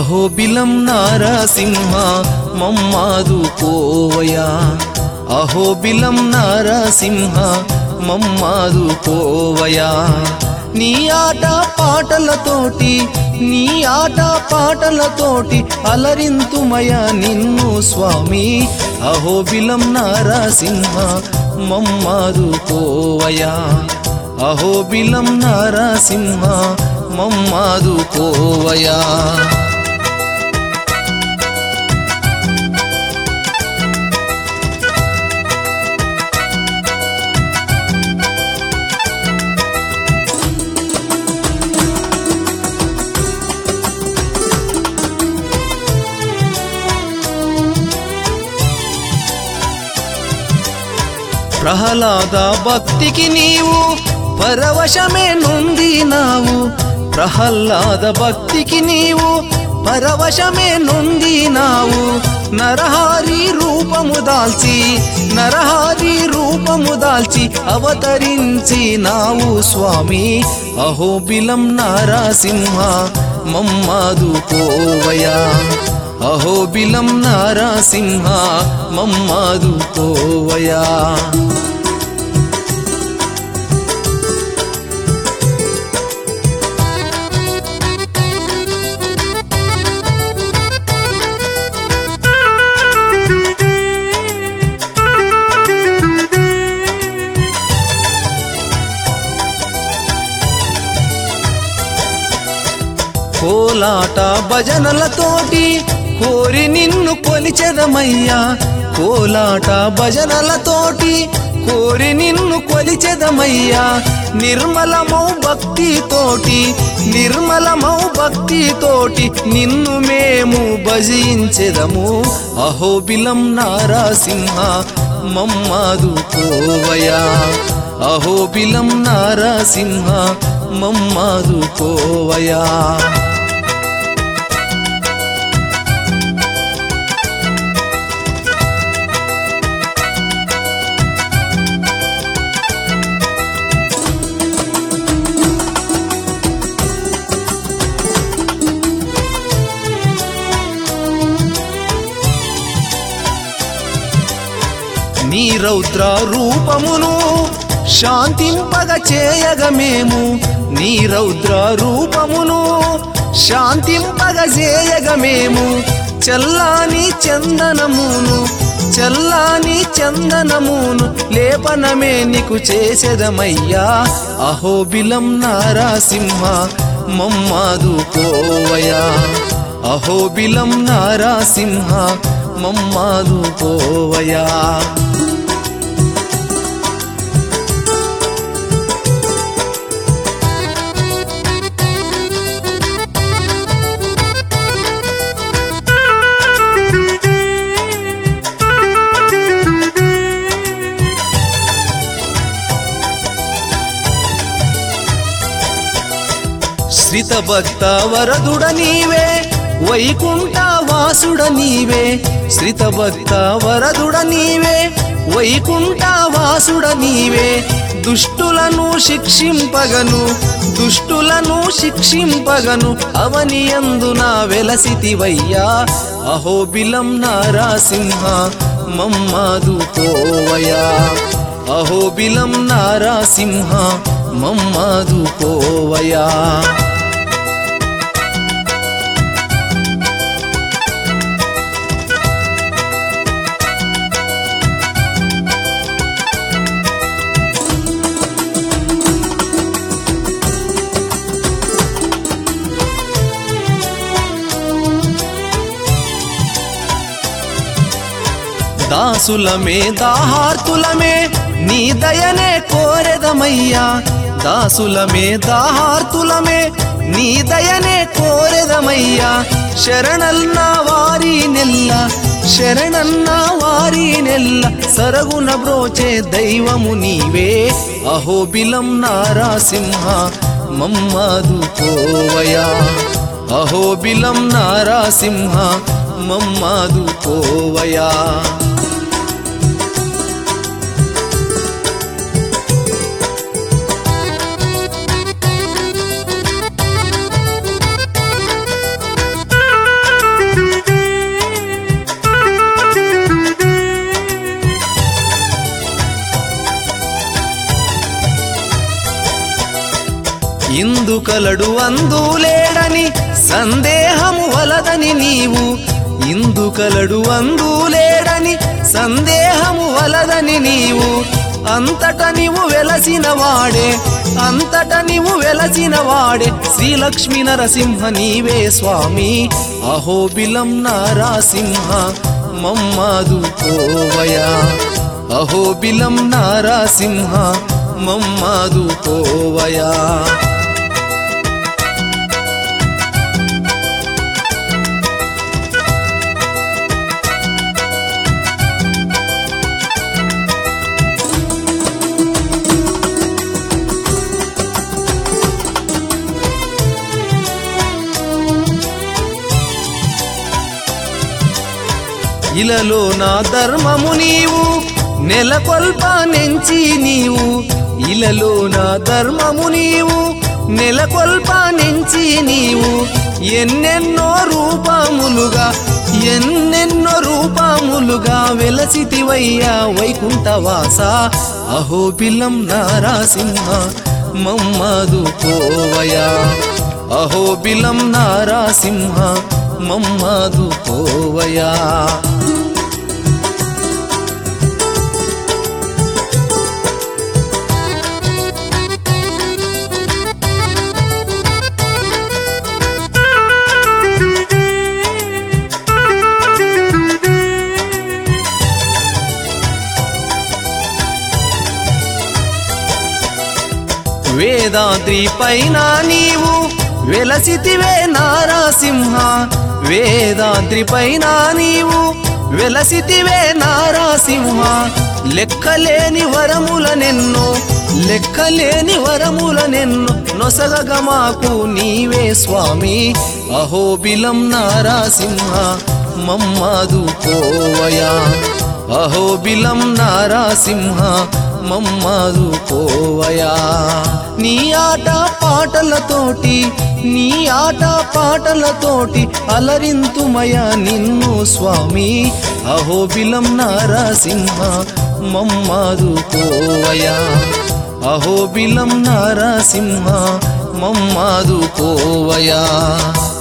అహోబిలం నారసింహ మమ్మాదుకోవయా అహోబిలం నారసింహ మమ్మాదుకోవయా నీ ఆట పాటలతోటి అలరింతుమయ నిన్ను స్వామి అహోబిలం నారసింహ మమ్మాదుకోవయా అహోబిలం నారసింహ మమ్మాదుకోవయా ప్రహ్లాద భక్తికి నీవు పరవశమే నొందినావు ప్రహ్లాద భక్తికి నీవు పరవశమే నొందినావు నరహారి రూపము దాల్చి అవతరించినావు స్వామి అహోబిలం నారసింహ మమ్మాదుకోవయా అహోబిలం నారసింహ మమ్మాదుకోవయా కోలాట భజనలతోటి కోరి నిన్ను కొలిచెదమయ్యా కోలాట భజనలతోటి కోరి నిన్ను కొలిచెదమయ్యా నిర్మలమౌ భక్తితోటి నిన్ను మేము భజించెదము అహోబిలం నారసింహ మమ్మాదుకోవయా అహోబిలం నారసింహ మమ్మాదుకోవయా నీ రౌద్ర రూపమును శాంతింపగ చేయగమేము నీ రౌద్ర రూపమును శాంతింపగ చేయగమేము చల్లాని చందనమును లేపనమే నీకు చేసేదమయ్యా అహోబిలం నారసింహ మమ్మాదుకోవయా అహోబిలం నారసింహ మమ్మాదుకోవయా శ్రిత భక్త వరదుడ నీవే వైకుంఠ వాసుడ నీవే శ్రిత భక్త వరదుడ నీవే వైకుంఠ వాసుడ నీవే దుష్టులను శిక్షింపగను అవనియందున వెలసితివయ్యా అహోబిలం నారసింహ మమ్మాదుకోవయా అహోబిలం నారసింహ మమ్మాదుకోవయా దాసులమే దాహార్తులమే నీ దయనే కోరెదమయ్యా దాసులమే దాహార్తులమే నీ దయనే కోరెదమయ్యా శరణన్న వారి నెల్ల సరగున బ్రోచే దైవము నీవే అహోబిలం నారసింహ మమ్మాదుకోవయా అహోబిలం నారసింహ మమ్మాదుకోవయా ఇందుకలడు అందులేడని సందేహము వలదని నీవు ఇందుకలడు అందులేడని సందేహము వలదని నీవు అంతట నీవు వెలసిన వాడే అంతట నీవు వెలసిన వాడే శ్రీలక్ష్మీ నరసింహ నీవే స్వామి అహోబిలం నారసింహ మమ్మాదుకోవయా అహోబిలం నారసింహ మమ్మాదుకోవయా ఇలలో నా ధర్మము నీవు నెలకొల్పనెంచి నీవు ఇలలో నా ధర్మము నీవు నెలకొల్పనెంచి నీవు ఎన్నెన్నో రూపములుగా వెలసితివయ్యా వైకుంఠవాస అహోబిలం నారసింహ మమ్మాదుకోవయా అహోబిలం నారసింహ మమ్మాదుకోవయా వేదాద్రి పైన నీవు వెలసితివే నారసింహ వేదాద్రి పైన నీవు వెలసితివే నారసింహ లెక్కలేని వరములనెన్నో నొసగగా మాకు నీవే స్వామి అహోబిలం నారసింహ మమ్మాదుకోవయా అహోబిలం నారసింహ మమ్మాదుకోవయా నీ ఆట పాటలతోటి అలరింతుమయా నిన్ను స్వామి అహోబిలం నారసింహ మమ్మాదుకోవయా అహోబిలం నారసింహ మమ్మాదుకోవయా